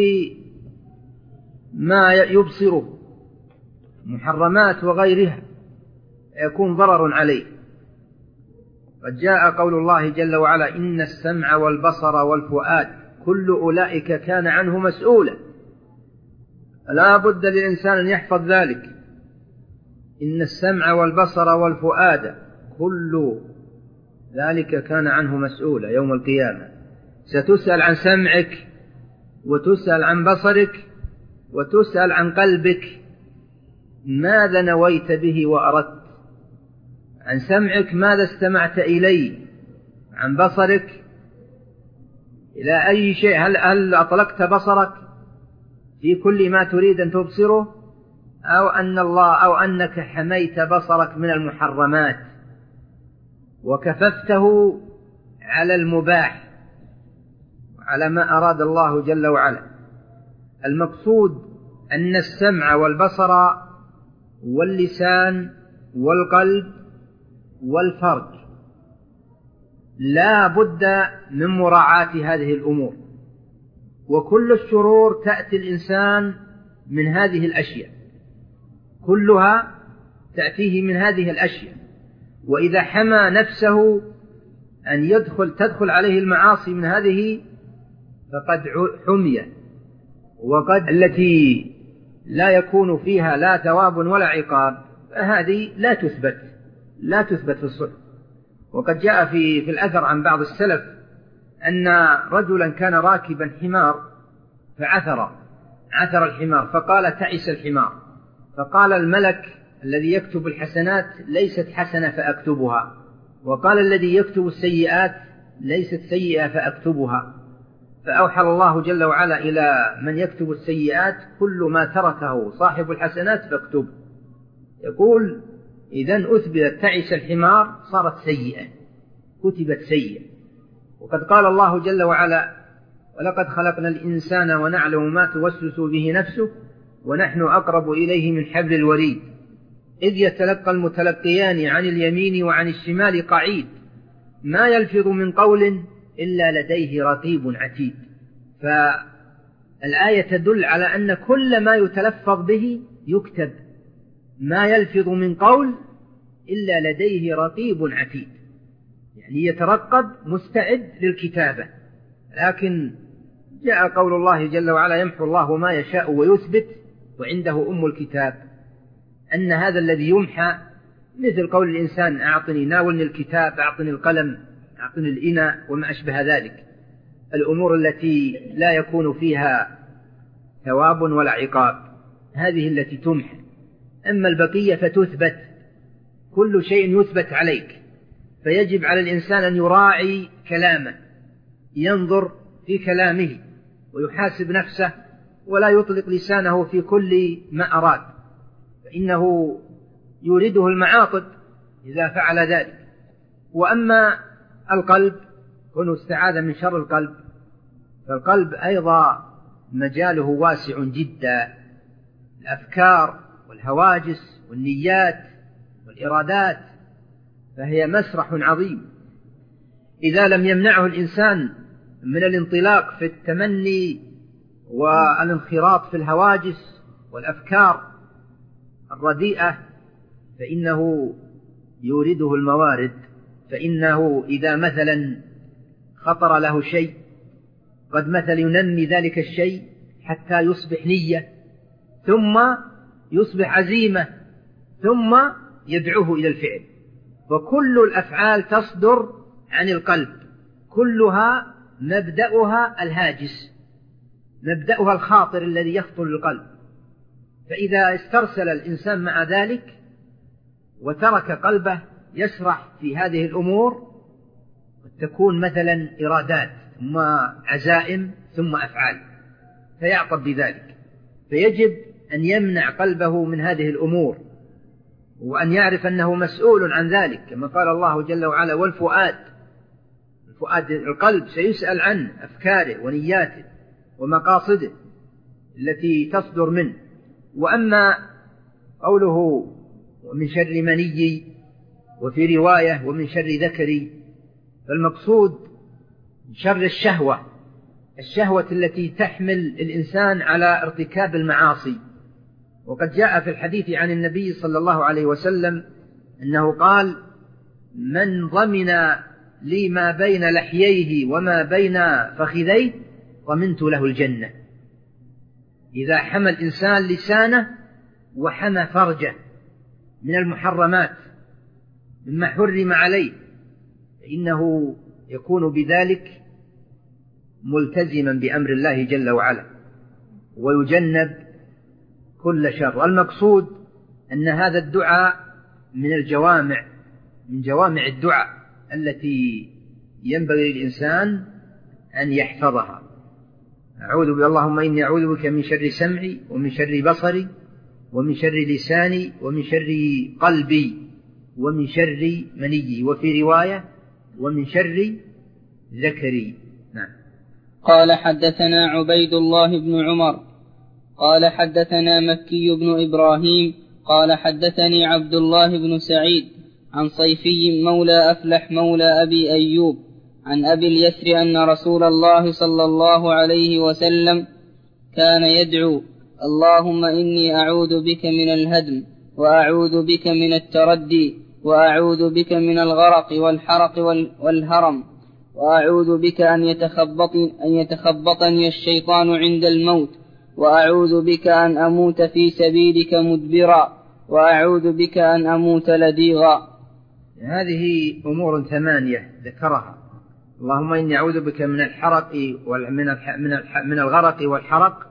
ما يبصره، محرمات وغيرها، يكون ضرر عليه. قد جاء قول الله جل وعلا إن السمع والبصر والفؤاد كل أولئك كان عنه مسؤولا. لا بد للإنسان أن يحفظ ذلك، إن السمع والبصر والفؤاد كل ذلك كان عنه مسؤولا يوم القيامة. ستسأل عن سمعك، وتسأل عن بصرك، وتسأل عن قلبك، ماذا نويت به وأردت؟ عن سمعك ماذا استمعت إليه؟ عن بصرك إلى أي شيء؟ هل, هل أطلقت بصرك في كل ما تريد أن تبصره، أو أن الله أو أنك حميت بصرك من المحرمات وكففته على المباح على ما أراد الله جل وعلا؟ المقصود أن السمع والبصر واللسان والقلب والفرج لا بد من مراعاة هذه الأمور، وكل الشرور تأتي الإنسان من هذه الأشياء، كلها تأتيه من هذه الأشياء. وإذا حمى نفسه أن يدخل تدخل عليه المعاصي من هذه فقد حمي، وقد التي لا يكون فيها لا ثواب ولا عقاب هذه لا تثبت لا تثبت في الصحف. وقد جاء في في الأثر عن بعض السلف أن رجلا كان راكبا حمار فعثر عثر الحمار، فقال تعس الحمار، فقال الملك الذي يكتب الحسنات ليست حسنة فأكتبها، وقال الذي يكتب السيئات ليست سيئة فأكتبها. فأوحى الله جل وعلا إلى من يكتب السيئات كل ما تركه صاحب الحسنات فاكتب. يقول إذن أثبت تعس الحمار صارت سيئة، كتبت سيئة. وقد قال الله جل وعلا ولقد خلقنا الإنسان ونعلم ما توسوس به نفسه ونحن أقرب إليه من حبل الوريد إذ يتلقى المتلقيان عن اليمين وعن الشمال قعيد ما يلفظ من قول إلا لديه رقيب عتيد. فالآية تدل على أن كل ما يتلفظ به يكتب، ما يلفظ من قول إلا لديه رقيب عتيد، يعني يترقب مستعد للكتابة. لكن جاء قول الله جل وعلا يمحو الله ما يشاء ويثبت وعنده أم الكتاب، أن هذا الذي يمحى مثل قول الإنسان أعطني ناولني الكتاب، أعطني القلم، أعطني الإناء وما أشبه ذلك، الأمور التي لا يكون فيها ثواب ولا عقاب هذه التي تمحى. أما البقية فتثبت، كل شيء يثبت عليك، فيجب على الإنسان أن يراعي كلامه، ينظر في كلامه ويحاسب نفسه ولا يطلق لسانه في كل ما أراد، فإنه يورده المعاطب إذا فعل ذلك. وأما القلب كونه استعاذ من شر القلب، فالقلب أيضا مجاله واسع جدا، الأفكار والهواجس والنيات والإرادات، فهي مسرح عظيم. إذا لم يمنعه الإنسان من الانطلاق في التمني والانخراط في الهواجس والأفكار الرديئة فإنه يورده الموارد. فإنه إذا مثلا خطر له شيء قد مثل ينمي ذلك الشيء حتى يصبح نية، ثم يصبح عزيمة، ثم يدعوه إلى الفعل. وكل الأفعال تصدر عن القلب، كلها مبدأها الهاجس، مبدأها الخاطر الذي يخطر للقلب. فإذا استرسل الإنسان مع ذلك وترك قلبه يسرح في هذه الأمور، تكون مثلا إرادات ثم عزائم ثم أفعال، فيعطب بذلك. فيجب أن يمنع قلبه من هذه الأمور، وأن يعرف أنه مسؤول عن ذلك، كما قال الله جل وعلا: والفؤاد، الفؤاد القلب سيسأل عن أفكاره ونياته ومقاصده التي تصدر منه. وأما قوله ومن شر مني، وفي رواية ومن شر ذكري، فالمقصود شر الشهوة، الشهوة التي تحمل الإنسان على ارتكاب المعاصي. وقد جاء في الحديث عن النبي صلى الله عليه وسلم أنه قال: من ضمن لي ما بين لحييه وما بين فخذيه ضمنت له الجنة. إذا حمى الإنسان لسانه وحمى فرجه من المحرمات مما حرم عليه، فإنه يكون بذلك ملتزما بأمر الله جل وعلا، ويجنب كل شر. المقصود أن هذا الدعاء من الجوامع، من جوامع الدعاء التي ينبغي للإنسان أن يحفظها. أعوذ بك اللهم إني أعوذ بك من شر سمعي ومن شر بصري ومن شر لساني ومن شر قلبي ومن شر مني، وفي رواية ومن شر ذكري. نعم. قال حدثنا عبيد الله بن عمر قال حدثنا مكي بن إبراهيم قال حدثني عبد الله بن سعيد عن صيفي مولى أفلح مولى أبي أيوب عن أبي اليسر أن رسول الله صلى الله عليه وسلم كان يدعو: اللهم إني أعوذ بك من الهدم، وأعوذ بك من التردي، وأعوذ بك من الغرق والحرق والهرم، وأعوذ بك أن يتخبطني, أن يتخبطني الشيطان عند الموت، وأعوذ بك أن أموت في سبيلك مدبرا، وأعوذ بك أن أموت لديغا. هذه أمور ثمانية ذكرها. اللهم إني أعوذ بك من الحرق ومن من الغرق والحرق.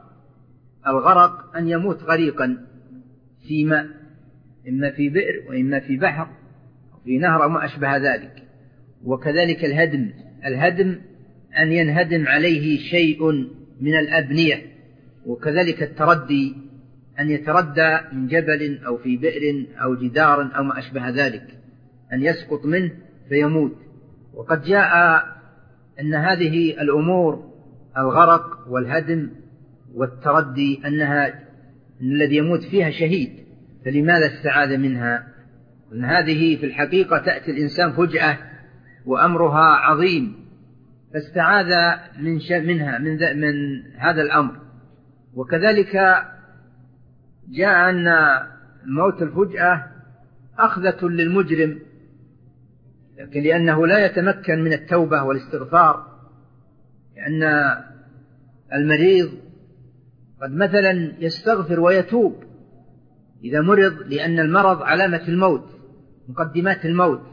الغرق أن يموت غريقا في ماء، إما في بئر وإما في بحر وفي نهر وما أشبه ذلك. وكذلك الهدم، الهدم أن ينهدم عليه شيء من الأبنية. وكذلك التردي أن يتردى من جبل أو في بئر أو جدار أو ما أشبه ذلك، أن يسقط منه فيموت. وقد جاء أن هذه الأمور الغرق والهدم والتردي أنها أن الذي يموت فيها شهيد، فلماذا استعاذ منها؟ أن هذه في الحقيقة تأتي الإنسان فجأة وأمرها عظيم، فاستعاذ من منها من, من هذا الأمر. وكذلك جاء أن موت الفجأة أخذة للمجرم، لكن لأنه لا يتمكن من التوبة والاستغفار، لأن المريض قد مثلا يستغفر ويتوب إذا مرض، لأن المرض علامة الموت، مقدمات الموت.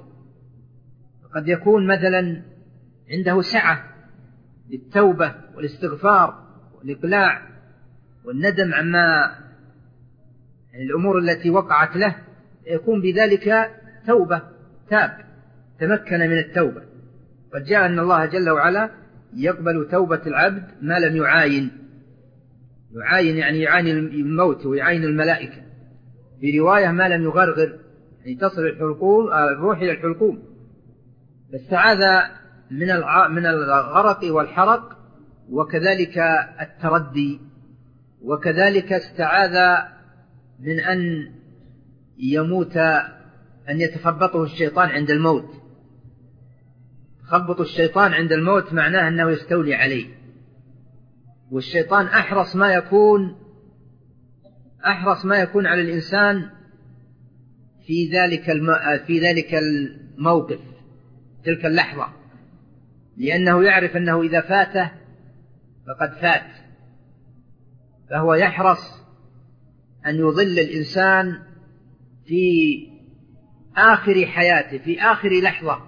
قد يكون مثلا عنده سعة للتوبة والاستغفار والإقلاع والندم عما الأمور التي وقعت له، يكون بذلك توبة، تاب، تمكن من التوبة. قد جاء أن الله جل وعلا يقبل توبة العبد ما لم يعاين، يعاين يعني يعاني الموت ويعاين الملائكة. في رواية ما لم يغرغر، يعني تصل الحلقوم الروح إلى الحلقوم. فاستعاذ من من الغرق والحرق، وكذلك التردي، وكذلك استعاذ من أن يموت، أن يتخبطه الشيطان عند الموت. تخبط الشيطان عند الموت معناه أنه يستولي عليه، والشيطان أحرص ما يكون أحرص ما يكون على الإنسان في ذلك في ذلك الموقف، تلك اللحظة، لأنه يعرف أنه إذا فاته فقد فات، فهو يحرص أن يضل الإنسان في آخر حياته في آخر لحظة،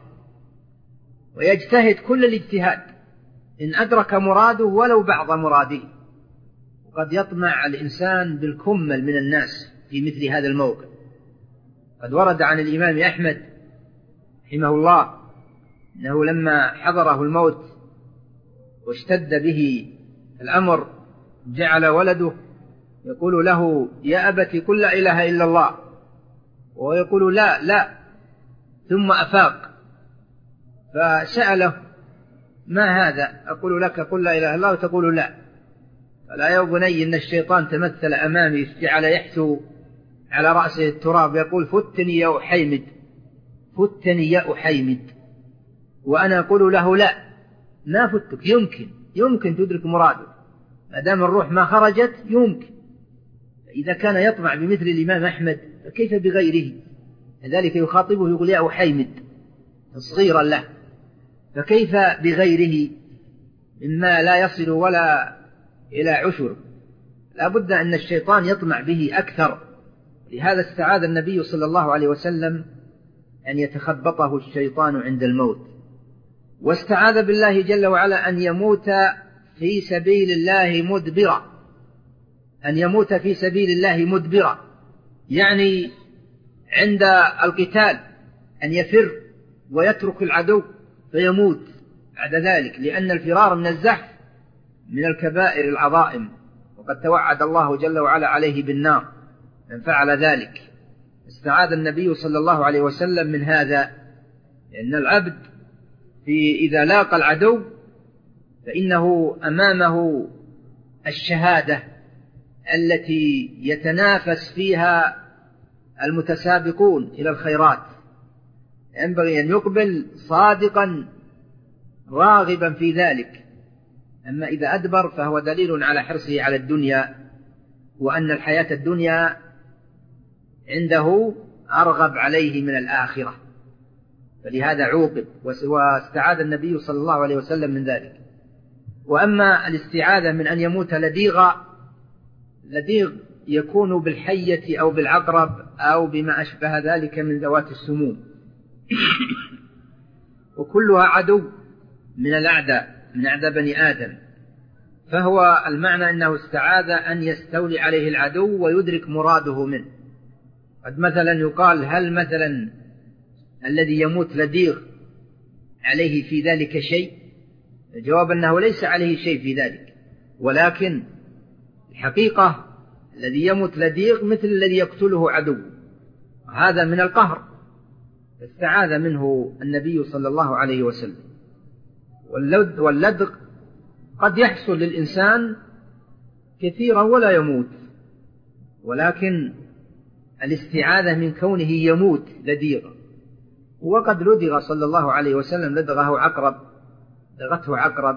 ويجتهد كل الاجتهاد إن أدرك مراده ولو بعض مراده. وقد يطمع الإنسان بالكمل من الناس في مثل هذا الموقف. قد ورد عن الإمام أحمد رحمه الله أنه لما حضره الموت واشتد به الأمر جعل ولده يقول له يا أبت قل لا إله إلا الله، وهو يقول لا لا، ثم أفاق فسأله ما هذا؟ أقول لك قل لا إله إلا الله وتقول لا. فلا يا بني إن الشيطان تمثل أمامي جعل يحثو على رأسه التراب يقول فتني يا أحيمد، فتني يا أحيمد، وأنا أقول له لا ما فتك، يمكن يمكن تدرك مراده ما دام الروح ما خرجت يمكن. إذا كان يطمع بمثل الإمام أحمد فكيف بغيره؟ لذلك يخاطبه يقول يا أحيمد تصغيرا له، فكيف بغيره مما لا يصل ولا إلى عشر؟ لا بد أن الشيطان يطمع به أكثر. لهذا استعاذ النبي صلى الله عليه وسلم أن يتخبطه الشيطان عند الموت، واستعاذ بالله جل وعلا أن يموت في سبيل الله مدبرا، أن يموت في سبيل الله مدبرا يعني عند القتال أن يفر ويترك العدو فيموت بعد ذلك، لأن الفرار من الزحف من الكبائر العظائم، وقد توعد الله جل وعلا عليه بالنار من فعل ذلك. استعاذ النبي صلى الله عليه وسلم من هذا، لأن العبد في إذا لاقى العدو فإنه أمامه الشهادة التي يتنافس فيها المتسابقون إلى الخيرات، ينبغي أن يقبل صادقا راغبا في ذلك. أما إذا أدبر فهو دليل على حرصه على الدنيا، وأن الحياة الدنيا عنده أرغب عليه من الآخرة، فلهذا عوقب واستعاذ النبي صلى الله عليه وسلم من ذلك. وأما الاستعاذة من أن يموت لديغا، لديغ يكون بالحية أو بالعقرب أو بما أشبه ذلك من ذوات السموم وكلها عدو من الأعداء من أعداء بني آدم، فهو المعنى أنه استعاذ أن يستولي عليه العدو ويدرك مراده منه. قد مثلا يقال هل مثلا الذي يموت لديغ عليه في ذلك شيء؟ الجواب أنه ليس عليه شيء في ذلك، ولكن الحقيقة الذي يموت لديغ مثل الذي يقتله عدو، هذا من القهر، فاستعاذ منه النبي صلى الله عليه وسلم. واللدغ قد يحصل للإنسان كثيرا ولا يموت، ولكن الاستعاذة من كونه يموت لديغ. وقد لدغ صلى الله عليه وسلم لدغه عقرب، لدغته عقرب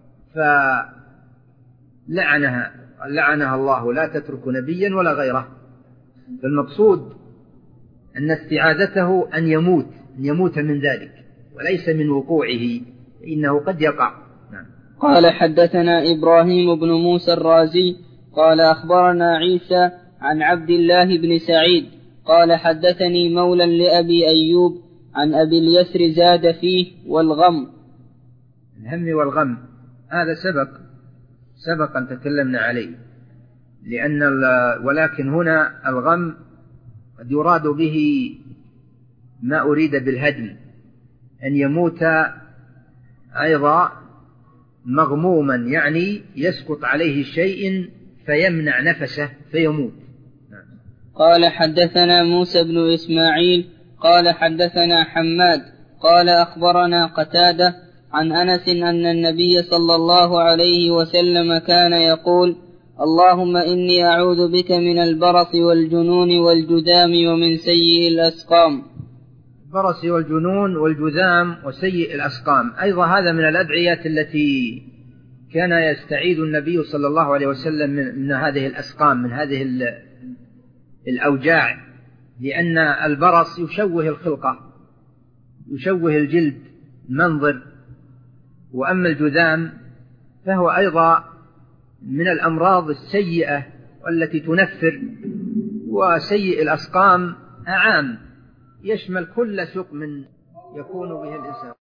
فلعنها لعنها الله لا تترك نبيا ولا غيره. فالمقصود أن استعاذته أن يموت أن يموت من ذلك وليس من وقوعه، إنه قد يقع. نعم. قال حدثنا إبراهيم بن موسى الرازي قال أخبرنا عيسى عن عبد الله بن سعيد قال حدثني مولى لأبي أيوب عن أبي اليسر زاد فيه والغم. الهم والغم هذا سبق سبق أن تكلمنا عليه، لأن ولكن هنا الغم قد يراد به ما أريد بالهدم، أن يموت أيضا مغموما يعني يسقط عليه شيء فيمنع نفسه فيموت. قال حدثنا موسى بن إسماعيل قال حدثنا حماد قال أخبرنا قتادة عن أنس أن النبي صلى الله عليه وسلم كان يقول اللهم إني أعوذ بك من البرص والجنون والجذام ومن سيء الأسقام. البرص والجنون والجذام وسيء الأسقام أيضا هذا من الأدعية التي كان يستعيذ النبي صلى الله عليه وسلم من, من هذه الأسقام، من هذه الأوجاع، لأن البرص يشوه الخلقة يشوه الجلد منظر، وأما الجذام فهو أيضا من الأمراض السيئة والتي تنفر، وسيء الأسقام أعام يشمل كل سقم يكون به الإنسان.